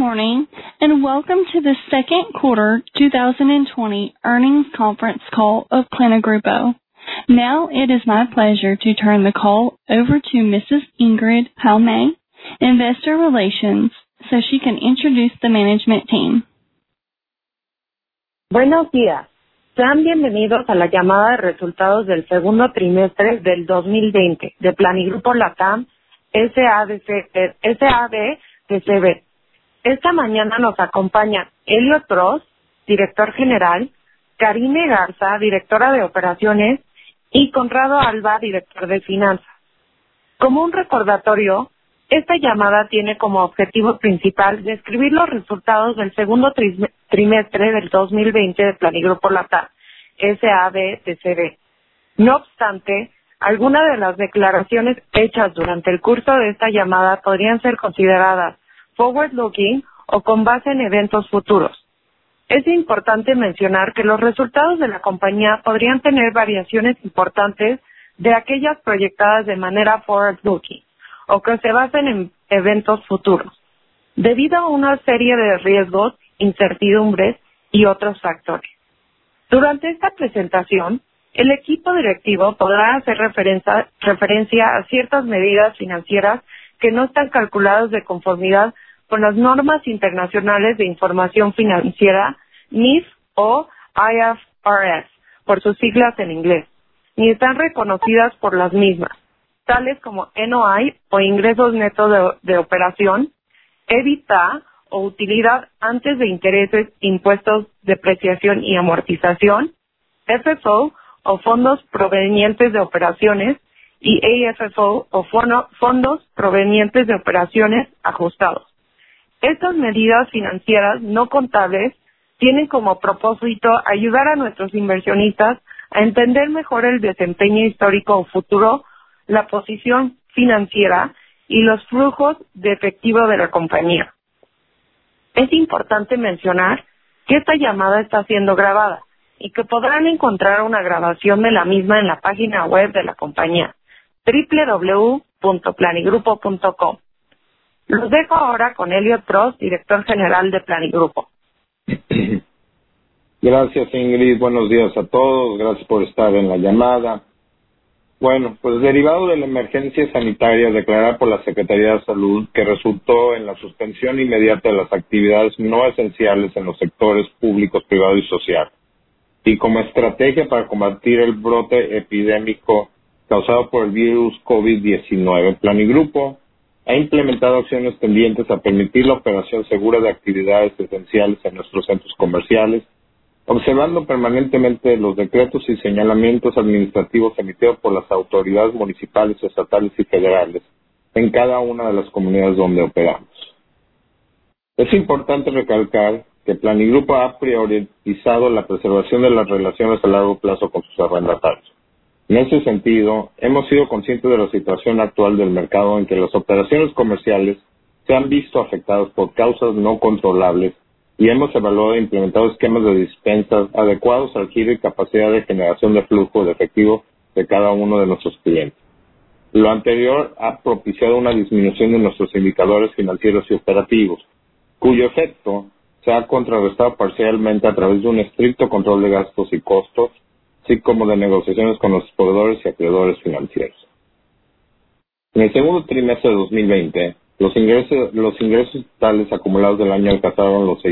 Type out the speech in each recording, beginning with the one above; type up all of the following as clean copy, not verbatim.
morning, and welcome to the second quarter 2020 earnings conference call of Plano Grupo. Now it is my pleasure to turn the call over to Mrs. Ingrid Palme, Investor Relations, so she can introduce the management team. Buenos días. Sean bienvenidos a la llamada de resultados del segundo trimestre del 2020 de Planigrupo Latam SADCB. Esta mañana nos acompañan Elliot Ross, director general, Karine Garza, directora de operaciones, y Conrado Alba, director de finanzas. Como un recordatorio, esta llamada tiene como objetivo principal describir los resultados del segundo trimestre del 2020 de Planigrupo Latam SADCB. No obstante, algunas de las declaraciones hechas durante el curso de esta llamada podrían ser consideradas forward-looking o con base en eventos futuros. Es importante mencionar que los resultados de la compañía podrían tener variaciones importantes de aquellas proyectadas de manera forward-looking o que se basen en eventos futuros, debido a una serie de riesgos, incertidumbres y otros factores. Durante esta presentación, el equipo directivo podrá hacer referencia a ciertas medidas financieras que no están calculadas de conformidad con las normas internacionales de información financiera, NIF o IFRS, por sus siglas en inglés, ni están reconocidas por las mismas, tales como NOI o ingresos netos de operación, EBITDA o utilidad antes de intereses, impuestos, depreciación y amortización, FFO o fondos provenientes de operaciones, y AFFO o fondos provenientes de operaciones ajustados. Estas medidas financieras no contables tienen como propósito ayudar a nuestros inversionistas a entender mejor el desempeño histórico o futuro, la posición financiera y los flujos de efectivo de la compañía. Es importante mencionar que esta llamada está siendo grabada y que podrán encontrar una grabación de la misma en la página web de la compañía, www.planigrupo.com. Los dejo ahora con Elliot Ross, director general de Planigrupo. Gracias, Ingrid. Buenos días a todos. Gracias por estar en la llamada. Bueno, pues derivado de la emergencia sanitaria declarada por la Secretaría de Salud, que resultó en la suspensión inmediata de las actividades no esenciales en los sectores públicos, privado y social, y como estrategia para combatir el brote epidémico causado por el virus COVID-19, Planigrupo ha implementado acciones tendientes a permitir la operación segura de actividades esenciales en nuestros centros comerciales, observando permanentemente los decretos y señalamientos administrativos emitidos por las autoridades municipales, estatales y federales en cada una de las comunidades donde operamos. Es importante recalcar que Planigrupo ha priorizado la preservación de las relaciones a largo plazo con sus arrendatarios. En ese sentido, hemos sido conscientes de la situación actual del mercado en que las operaciones comerciales se han visto afectadas por causas no controlables y hemos evaluado e implementado esquemas de dispensas adecuados al giro y capacidad de generación de flujo de efectivo de cada uno de nuestros clientes. Lo anterior ha propiciado una disminución de nuestros indicadores financieros y operativos, cuyo efecto se ha contrarrestado parcialmente a través de un estricto control de gastos y costos, así como de negociaciones con los proveedores y acreedores financieros. En el segundo trimestre de 2020, los ingresos totales acumulados del año alcanzaron los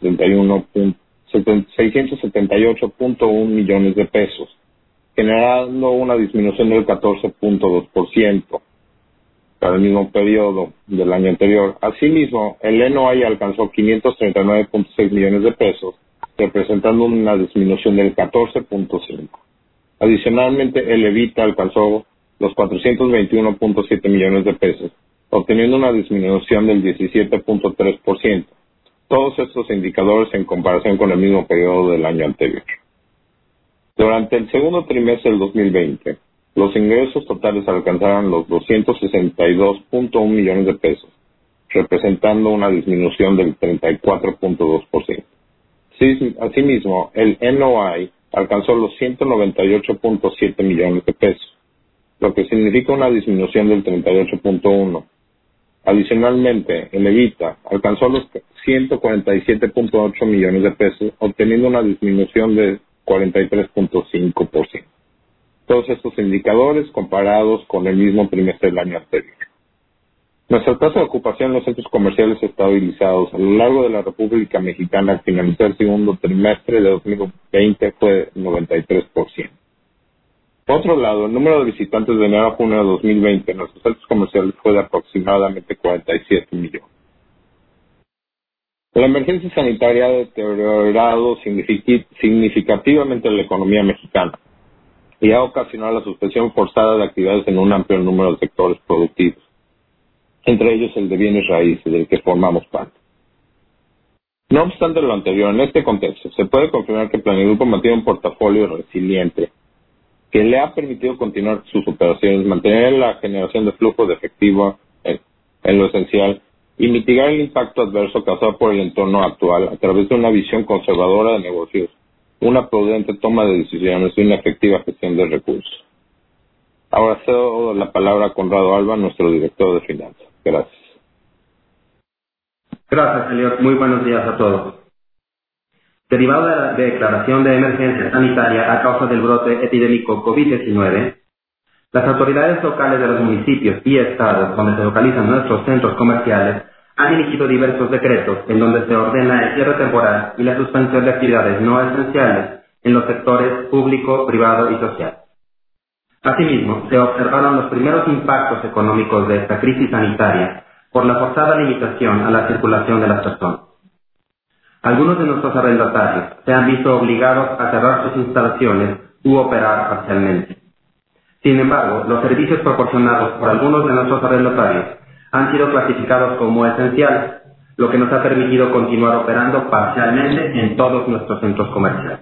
678.1 millones de pesos, generando una disminución del 14.2% para el mismo periodo del año anterior. Asimismo, el NOI alcanzó 539.6 millones de pesos, representando una disminución del 14.5%. Adicionalmente, el EBITDA alcanzó los 421.7 millones de pesos, obteniendo una disminución del 17.3%. Todos estos indicadores en comparación con el mismo periodo del año anterior. Durante el segundo trimestre del 2020, los ingresos totales alcanzaron los 262.1 millones de pesos, representando una disminución del 34.2%. Asimismo, el NOI alcanzó los 198.7 millones de pesos, lo que significa una disminución del 38.1%. Adicionalmente, el EBITDA alcanzó los 147.8 millones de pesos, obteniendo una disminución de 43.5%. Todos estos indicadores comparados con el mismo trimestre del año anterior. Nuestra tasa de ocupación en los centros comerciales estabilizados a lo largo de la República Mexicana al finalizar el segundo trimestre de 2020 fue 93%. Por otro lado, el número de visitantes de enero a junio de 2020 en nuestros centros comerciales fue de aproximadamente 47 millones. La emergencia sanitaria ha deteriorado significativamente la economía mexicana y ha ocasionado la suspensión forzada de actividades en un amplio número de sectores productivos, entre ellos el de bienes raíces, del que formamos parte. No obstante lo anterior, en este contexto, se puede confirmar que Planigrupo mantiene un portafolio resiliente que le ha permitido continuar sus operaciones, mantener la generación de flujo de efectivo en lo esencial y mitigar el impacto adverso causado por el entorno actual a través de una visión conservadora de negocios, una prudente toma de decisiones y una efectiva gestión de recursos. Ahora cedo la palabra a Conrado Alba, nuestro director de finanzas. Gracias. Gracias, Elliot. Muy buenos días a todos. Derivado de la declaración de emergencia sanitaria a causa del brote epidémico COVID-19, las autoridades locales de los municipios y estados donde se localizan nuestros centros comerciales han emitido diversos decretos en donde se ordena el cierre temporal y la suspensión de actividades no esenciales en los sectores público, privado y social. Asimismo, se observaron los primeros impactos económicos de esta crisis sanitaria por la forzada limitación a la circulación de las personas. Algunos de nuestros arrendatarios se han visto obligados a cerrar sus instalaciones u operar parcialmente. Sin embargo, los servicios proporcionados por algunos de nuestros arrendatarios han sido clasificados como esenciales, lo que nos ha permitido continuar operando parcialmente en todos nuestros centros comerciales.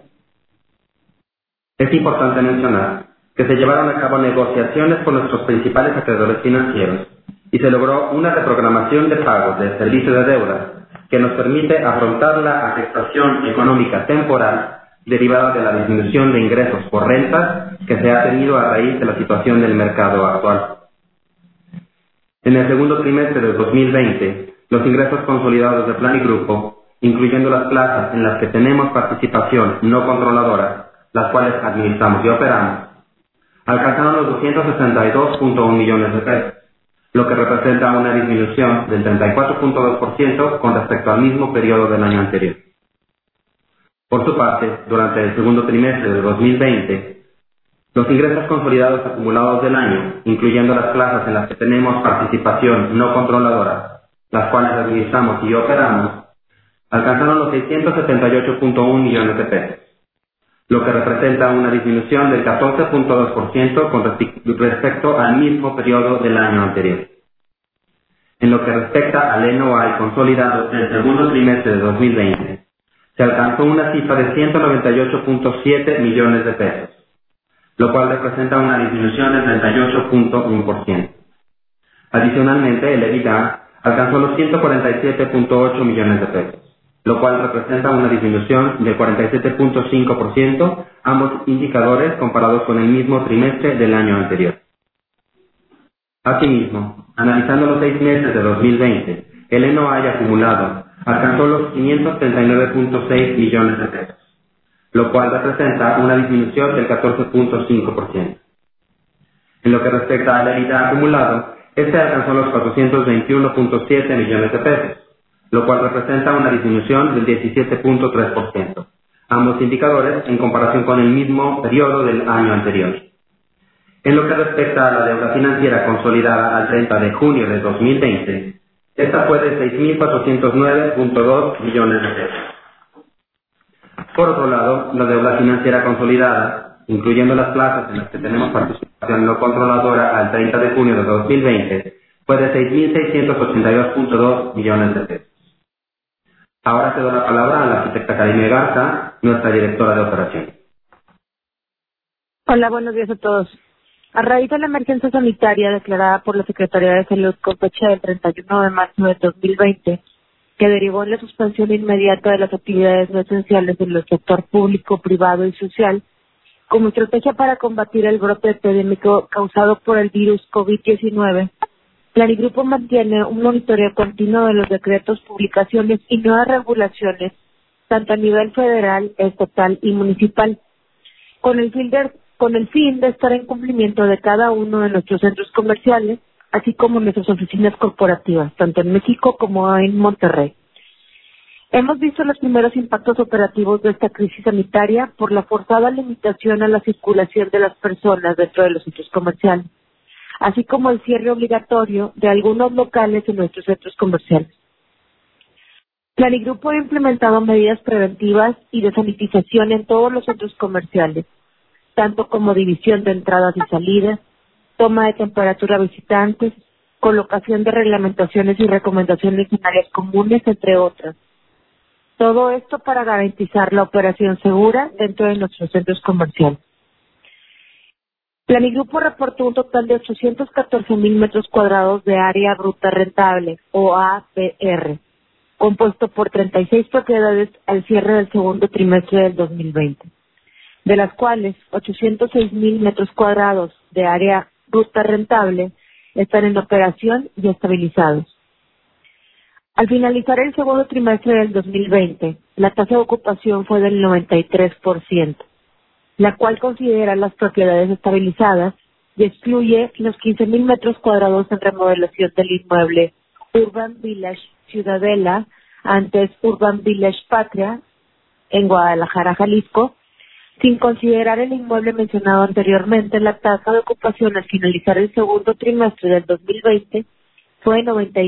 Es importante mencionar que se llevaron a cabo negociaciones con nuestros principales acreedores financieros y se logró una reprogramación de pagos del servicio de deudas que nos permite afrontar la afectación económica temporal derivada de la disminución de ingresos por rentas que se ha tenido a raíz de la situación del mercado actual. En el segundo trimestre de 2020, los ingresos consolidados de Planigrupo, incluyendo las plazas en las que tenemos participación no controladora, las cuales administramos y operamos, alcanzaron los 262.1 millones de pesos, lo que representa una disminución del 34.2% con respecto al mismo periodo del año anterior. Por su parte, durante el segundo trimestre de 2020, los ingresos consolidados acumulados del año, incluyendo las plazas en las que tenemos participación no controladora, las cuales administramos y operamos, alcanzaron los 678.1 millones de pesos, lo que representa una disminución del 14.2% con respecto al mismo periodo del año anterior. En lo que respecta al NOI consolidado del segundo trimestre de 2020, se alcanzó una cifra de 198.7 millones de pesos, lo cual representa una disminución del 38.1%. Adicionalmente, el EBITDA alcanzó los 147.8 millones de pesos, lo cual representa una disminución del 47.5%, ambos indicadores comparados con el mismo trimestre del año anterior. Asimismo, analizando los 6 meses de 2020, el NOI acumulado alcanzó los 539.6 millones de pesos, lo cual representa una disminución del 14.5%. En lo que respecta al EBITDA acumulado, este alcanzó los 421.7 millones de pesos, lo cual representa una disminución del 17.3%, ambos indicadores en comparación con el mismo periodo del año anterior. En lo que respecta a la deuda financiera consolidada al 30 de junio de 2020, esta fue de 6.409.2 millones de pesos. Por otro lado, la deuda financiera consolidada, incluyendo las plazas en las que tenemos participación no controladora al 30 de junio de 2020, fue de 6.682.2 millones de pesos. Ahora cedo la palabra a la arquitecta Karime Garza, nuestra directora de operaciones. Hola, buenos días a todos. A raíz de la emergencia sanitaria declarada por la Secretaría de Salud con fecha del 31 de marzo de 2020, que derivó en la suspensión inmediata de las actividades no esenciales del sector público, privado y social, como estrategia para combatir el brote epidémico causado por el virus COVID-19, Planigrupo mantiene un monitoreo continuo de los decretos, publicaciones y nuevas regulaciones, tanto a nivel federal, estatal y municipal, con el fin de estar en cumplimiento de cada uno de nuestros centros comerciales, así como nuestras oficinas corporativas, tanto en México como en Monterrey. Hemos visto los primeros impactos operativos de esta crisis sanitaria por la forzada limitación a la circulación de las personas dentro de los centros comerciales, así como el cierre obligatorio de algunos locales en nuestros centros comerciales. Planigrupo ha implementado medidas preventivas y de sanitización en todos los centros comerciales, tanto como división de entradas y salidas, toma de temperatura a visitantes, colocación de reglamentaciones y recomendaciones en áreas comunes, entre otras. Todo esto para garantizar la operación segura dentro de nuestros centros comerciales. Planigrupo reportó un total de 814,000 metros cuadrados de área bruta rentable, o ABR, compuesto por 36 propiedades al cierre del segundo trimestre del 2020, de las cuales 806,000 metros cuadrados de área bruta rentable están en operación y estabilizados. Al finalizar el segundo trimestre del 2020, la tasa de ocupación fue del 93%, la cual considera las propiedades estabilizadas y excluye los 15,000 metros cuadrados en remodelación del inmueble Urban Village Ciudadela, antes Urban Village Patria, en Guadalajara, Jalisco. Sin considerar el inmueble mencionado anteriormente, la tasa de ocupación al finalizar el segundo trimestre del 2020 fue de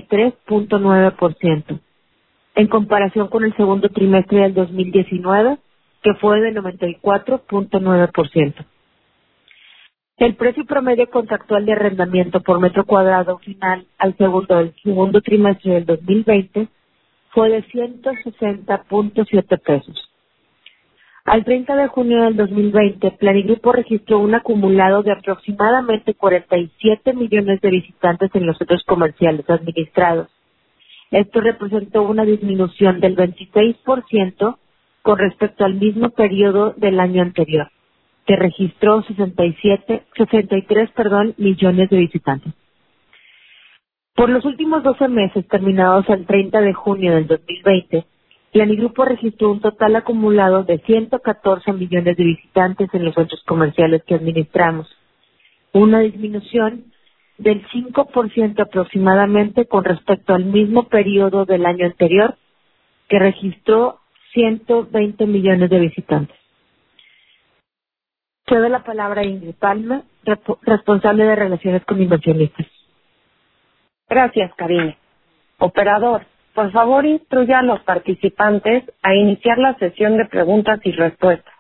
93.9%, en comparación con el segundo trimestre del 2019, que fue de 94.9%. El precio promedio contractual de arrendamiento por metro cuadrado final al segundo trimestre del 2020 fue de 160.7 pesos. Al 30 de junio del 2020, Planigrupo registró un acumulado de aproximadamente 47 millones de visitantes en los centros comerciales administrados. Esto representó una disminución del 26% con respecto al mismo periodo del año anterior, que registró 63 millones de visitantes. Por los últimos 12 meses, terminados el 30 de junio del 2020, Planigrupo registró un total acumulado de 114 millones de visitantes en los centros comerciales que administramos, una disminución del 5% aproximadamente con respecto al mismo periodo del año anterior, que registró 120 millones de visitantes. Cedo la palabra a Ingrid Palma, responsable de Relaciones con Inversionistas. Gracias, Karine. Operador, por favor, instruya a los participantes a iniciar la sesión de preguntas y respuestas.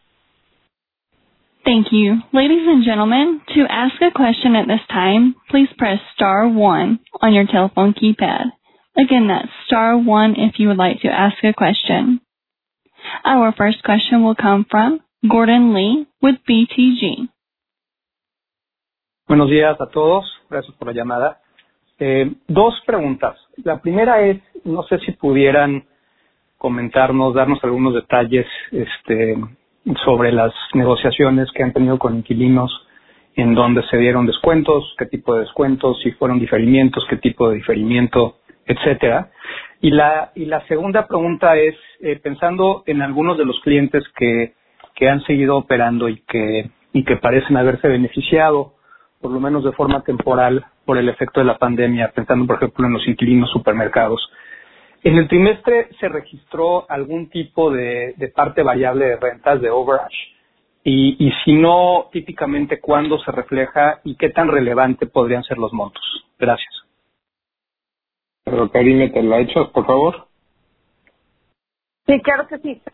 Thank you. Ladies and gentlemen, to ask a question at this time, please press star 1 on your telephone keypad. Again, that's star 1 if you would like to ask a question. Our first question will come from Gordon Lee with BTG. Buenos días a todos. Gracias por la llamada. Dos preguntas. La primera es, no sé si pudieran comentarnos, darnos algunos detalles sobre las negociaciones que han tenido con inquilinos, en dónde se dieron descuentos, qué tipo de descuentos, si fueron diferimientos, qué tipo de diferimiento, etcétera. Y la segunda pregunta es, pensando en algunos de los clientes que han seguido operando y que parecen haberse beneficiado, por lo menos de forma temporal, por el efecto de la pandemia, pensando, por ejemplo, en los inquilinos supermercados. ¿En el trimestre se registró algún tipo de parte variable de rentas, de overage? Y si no, típicamente, ¿cuándo se refleja y qué tan relevante podrían ser los montos? Gracias. Pero Karime, ¿te la echas, por favor? Sí, claro que sí.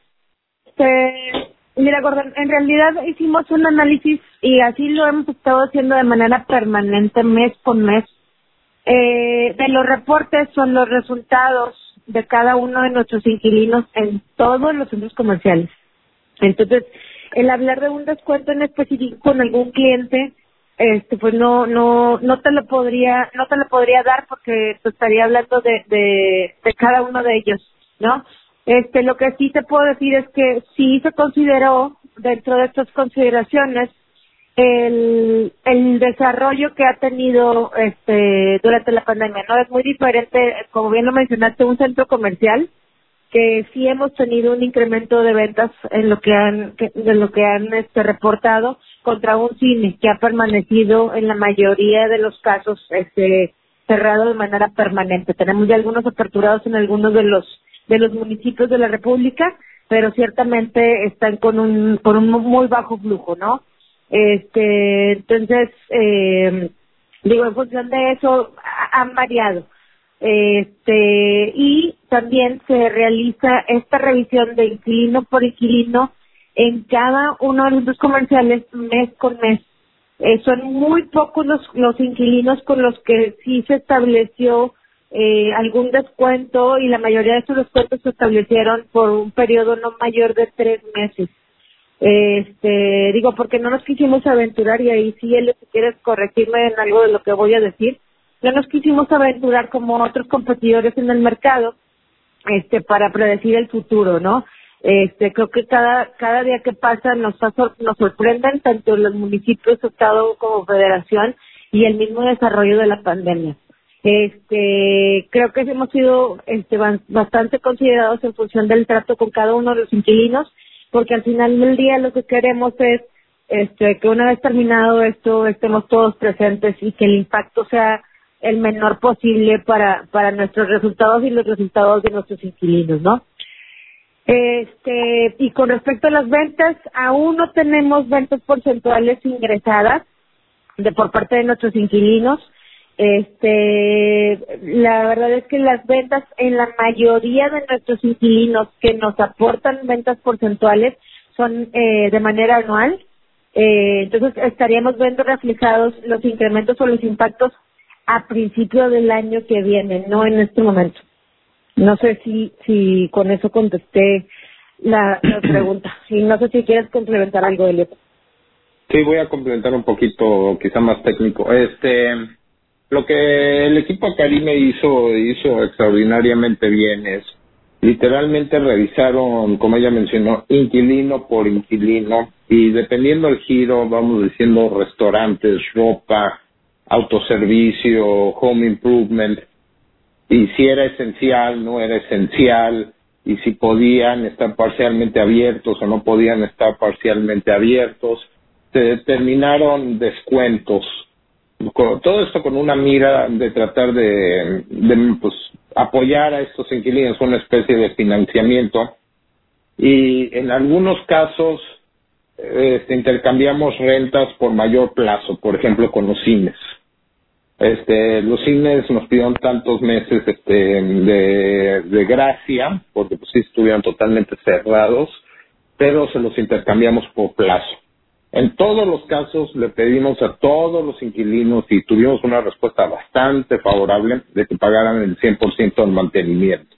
Mira, Gordon, en realidad hicimos un análisis y así lo hemos estado haciendo de manera permanente, mes con mes. De los reportes son los resultados de cada uno de nuestros inquilinos en todos los centros comerciales. Entonces, el hablar de un descuento en específico con algún cliente, pues no te lo podría dar porque te estaría hablando de cada uno de ellos, ¿no? Lo que sí te puedo decir es que sí se consideró dentro de estas consideraciones el desarrollo que ha tenido durante la pandemia, ¿no? Es muy diferente, como bien lo mencionaste, un centro comercial, que sí hemos tenido un incremento de ventas en lo que han reportado, contra un cine que ha permanecido en la mayoría de los casos cerrado de manera permanente. Tenemos ya algunos aperturados en algunos de los municipios de la República, pero ciertamente están con un muy bajo flujo, ¿no? Entonces, en función de eso han variado. Y también se realiza esta revisión de inquilino por inquilino en cada uno de los centros comerciales mes con mes. Son muy pocos los inquilinos con los que sí se estableció algún descuento, y la mayoría de estos descuentos se establecieron por un periodo no mayor de 3 meses. Porque no nos quisimos aventurar, y ahí sí, Elio, si quieres corregirme en algo de lo que voy a decir, no nos quisimos aventurar como otros competidores en el mercado, para predecir el futuro, ¿no? Creo que cada día que pasa nos sorprenden tanto los municipios, estado como federación, y el mismo desarrollo de la pandemia. Creo que hemos sido bastante considerados en función del trato con cada uno de los inquilinos, porque al final del día lo que queremos es que una vez terminado esto estemos todos presentes y que el impacto sea el menor posible para nuestros resultados y los resultados de nuestros inquilinos, ¿no? Y con respecto a las ventas, aún no tenemos ventas porcentuales ingresadas por parte de nuestros inquilinos. La verdad es que las ventas en la mayoría de nuestros inquilinos que nos aportan ventas porcentuales son de manera anual. Entonces estaríamos viendo reflejados los incrementos o los impactos a principio del año que viene, no en este momento. No sé si con eso contesté la pregunta. Y no sé si quieres complementar algo, Elio. Sí, voy a complementar un poquito, quizá más técnico. Lo que el equipo Karime hizo extraordinariamente bien es, literalmente revisaron, como ella mencionó, inquilino por inquilino, y dependiendo del giro, vamos diciendo restaurantes, ropa, autoservicio, home improvement, y si era esencial, no era esencial, y si podían estar parcialmente abiertos o no podían estar parcialmente abiertos. Se determinaron descuentos. Todo esto con una mira de tratar de apoyar a estos inquilinos, una especie de financiamiento, y en algunos casos intercambiamos rentas por mayor plazo, por ejemplo con los cines. Los cines nos pidieron tantos meses de gracia, porque pues sí estuvieron totalmente cerrados, pero se los intercambiamos por plazo. En todos los casos le pedimos a todos los inquilinos, y tuvimos una respuesta bastante favorable, de que pagaran el 100% del mantenimiento.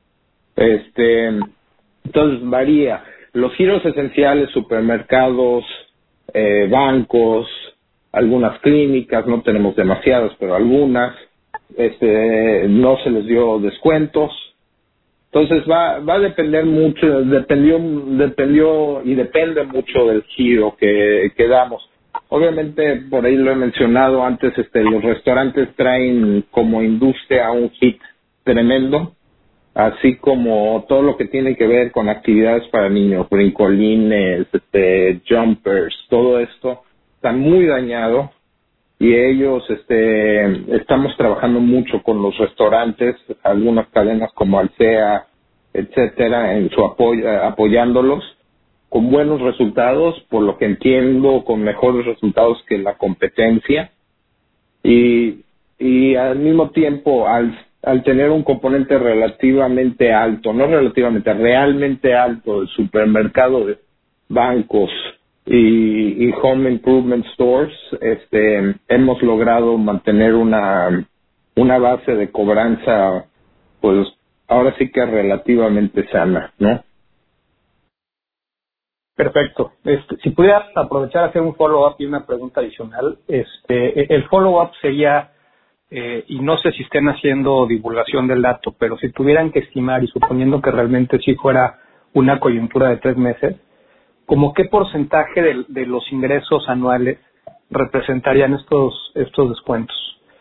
Entonces varía. Los giros esenciales, supermercados, bancos, algunas clínicas, no tenemos demasiadas, pero algunas, no se les dio descuentos. Entonces va a depender mucho, dependió y depende mucho del giro que damos. Obviamente, por ahí lo he mencionado antes, los restaurantes traen como industria un hit tremendo, así como todo lo que tiene que ver con actividades para niños, brincolines, jumpers, todo esto está muy dañado, y ellos estamos trabajando mucho con los restaurantes, algunas cadenas como Alsea, etcétera, en su apoyándolos con buenos resultados, por lo que entiendo, con mejores resultados que la competencia, y al mismo tiempo al tener un componente relativamente alto, no relativamente, realmente alto, del supermercado, de bancos y home improvement stores, hemos logrado mantener una base de cobranza, pues ahora sí que relativamente sana, ¿no? Perfecto. Si pudieras aprovechar a hacer un follow-up y una pregunta adicional, el follow-up sería, y no sé si estén haciendo divulgación del dato, pero si tuvieran que estimar, y suponiendo que realmente sí fuera una coyuntura de 3 meses, ¿Cómo qué porcentaje de los ingresos anuales representarían estos descuentos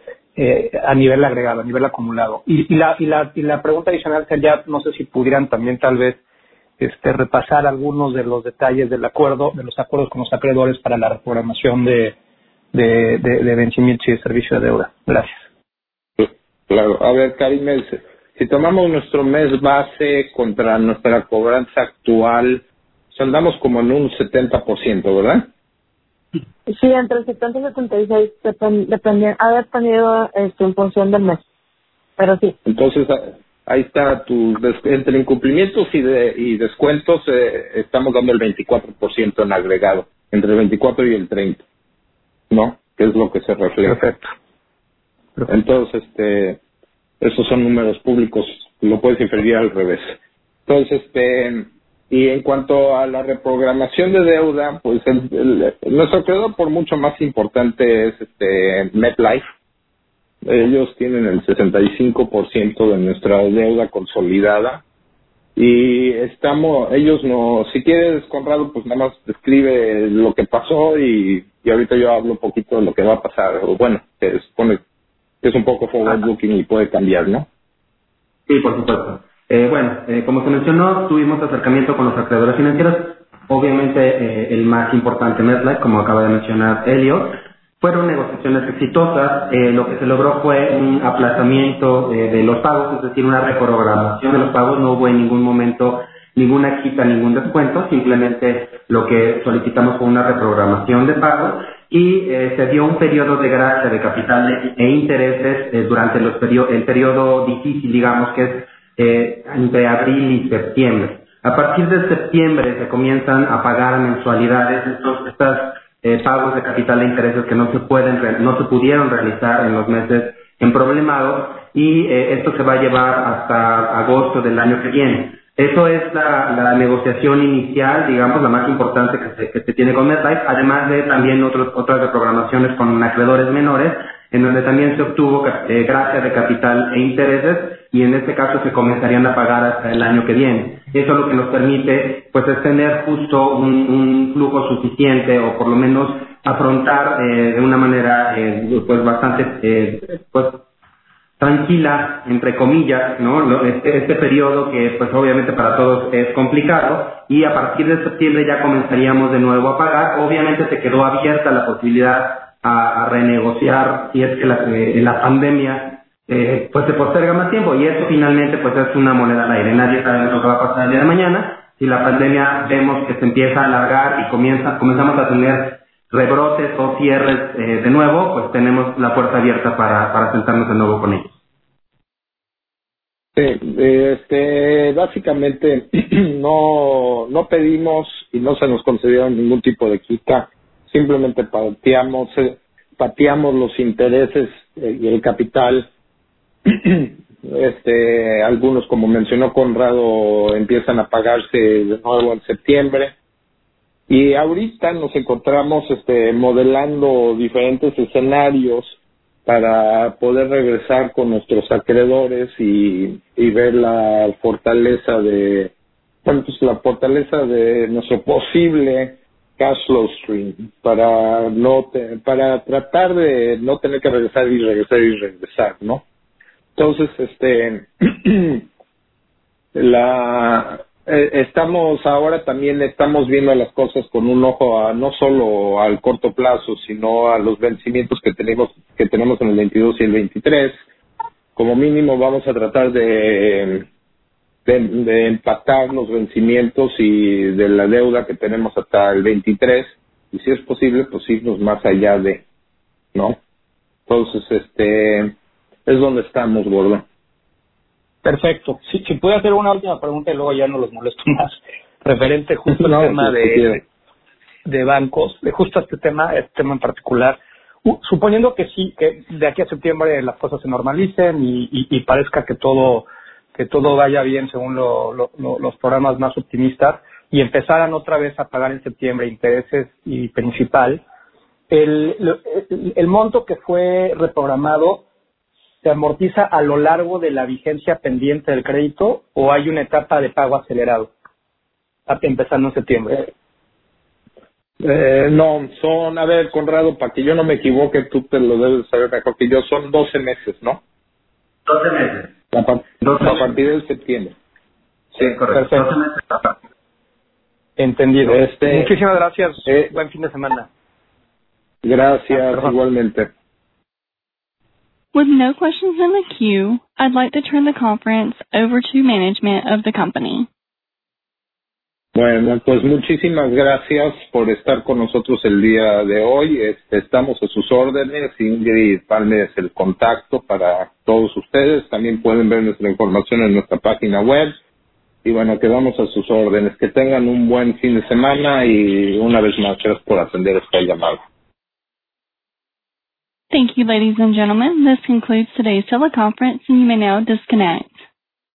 a nivel agregado, a nivel acumulado? Y la pregunta adicional sería, no sé si pudieran también tal vez repasar algunos de los detalles de los acuerdos con los acreedores para la reprogramación de vencimientos y de servicio de deuda. Gracias. Claro. A ver, Karime, si tomamos nuestro mes base contra nuestra cobranza actual, andamos como en un 70%, ¿verdad? Sí, entre el 70 y 76 dependiendo en función del mes, pero sí. Entonces, ahí está entre incumplimientos y descuentos, estamos dando el 24% en agregado, entre el 24 y el 30, ¿no? Que es lo que se refleja. Perfecto. Entonces, esos son números públicos, lo puedes inferir al revés. Entonces, y en cuanto a la reprogramación de deuda, pues nuestro acreedor por mucho más importante es MetLife. Ellos tienen el 65% de nuestra deuda consolidada y si quieres, Conrado, pues nada más describe lo que pasó y ahorita yo hablo un poquito de lo que va a pasar, o bueno, que supone que es un poco forward looking y puede cambiar, ¿no? Sí, por supuesto. Como se mencionó, tuvimos acercamiento con los acreedores financieros. Obviamente, el más importante, MetLife, como acaba de mencionar Elliot. Fueron negociaciones exitosas. Lo que se logró fue un aplazamiento de los pagos, es decir, una reprogramación de los pagos. No hubo en ningún momento ninguna quita, ningún descuento. Simplemente lo que solicitamos fue una reprogramación de pagos y se dio un periodo de gracia de capital e intereses durante el periodo difícil, digamos, que es entre abril y septiembre. A partir de septiembre se comienzan a pagar mensualidades estos pagos de capital e intereses que no se pudieron realizar en los meses emproblemados y esto se va a llevar hasta agosto del año que viene. Eso es la negociación inicial, digamos, la más importante que se tiene con MetLife, además de también otras reprogramaciones con acreedores menores, en donde también se obtuvo gracia de capital e intereses, y en este caso se comenzarían a pagar hasta el año que viene. Eso lo que nos permite, pues, es tener justo un flujo suficiente, o por lo menos afrontar de una manera, pues, bastante, tranquila, entre comillas, ¿no? Este periodo que, pues, obviamente para todos es complicado, y a partir de septiembre ya comenzaríamos de nuevo a pagar. Obviamente se quedó abierta la posibilidad a renegociar si es que la pandemia pues se posterga más tiempo, y eso finalmente pues es una moneda al aire. Nadie sabe lo que va a pasar el día de mañana. Si la pandemia vemos que se empieza a alargar y comenzamos a tener rebrotes o cierres de nuevo, pues tenemos la puerta abierta para sentarnos de nuevo con ellos. Sí, básicamente no pedimos y no se nos concedieron ningún tipo de quita, simplemente pateamos los intereses y el capital. Algunos, como mencionó Conrado, empiezan a pagarse de nuevo en septiembre, y ahorita nos encontramos modelando diferentes escenarios para poder regresar con nuestros acreedores y ver la fortaleza de nuestro posible cash flow stream para tratar de no tener que regresar, ¿no? Entonces, estamos viendo las cosas con un ojo no solo al corto plazo, sino a los vencimientos que tenemos en el 22 y el 23. Como mínimo vamos a tratar de empatar los vencimientos y de la deuda que tenemos hasta el 23, y si es posible, pues irnos más allá ¿no? Entonces, es donde estamos, Gordo. Perfecto. Si puedo hacer una última pregunta y luego ya no los molesto más, referente justo al tema de bancos, de justo este tema en particular. Suponiendo que sí, que de aquí a septiembre las cosas se normalicen y parezca que todo vaya bien según los programas más optimistas, y empezaran otra vez a pagar en septiembre intereses y principal, el monto que fue reprogramado se amortiza a lo largo de la vigencia pendiente del crédito, o hay una etapa de pago acelerado empezando en septiembre. No, son, a ver, Conrado, para que yo no me equivoque, tú te lo debes saber mejor que yo, son 12 meses, ¿no? 12 meses. A partir de septiembre. Sí, correcto. Perfecto. 12 meses. Entendido. Muchísimas gracias. Buen fin de semana. Gracias, igualmente. With no questions in the queue, I'd like to turn the conference over to management of the company. Bueno, pues muchísimas gracias por estar con nosotros el día de hoy. Estamos a sus órdenes. Ingrid Palme es el contacto para todos ustedes. También pueden ver nuestra información en nuestra página web. Y bueno, quedamos a sus órdenes. Que tengan un buen fin de semana y una vez más, gracias por atender esta llamada. Thank you, ladies and gentlemen. This concludes today's teleconference, and you may now disconnect.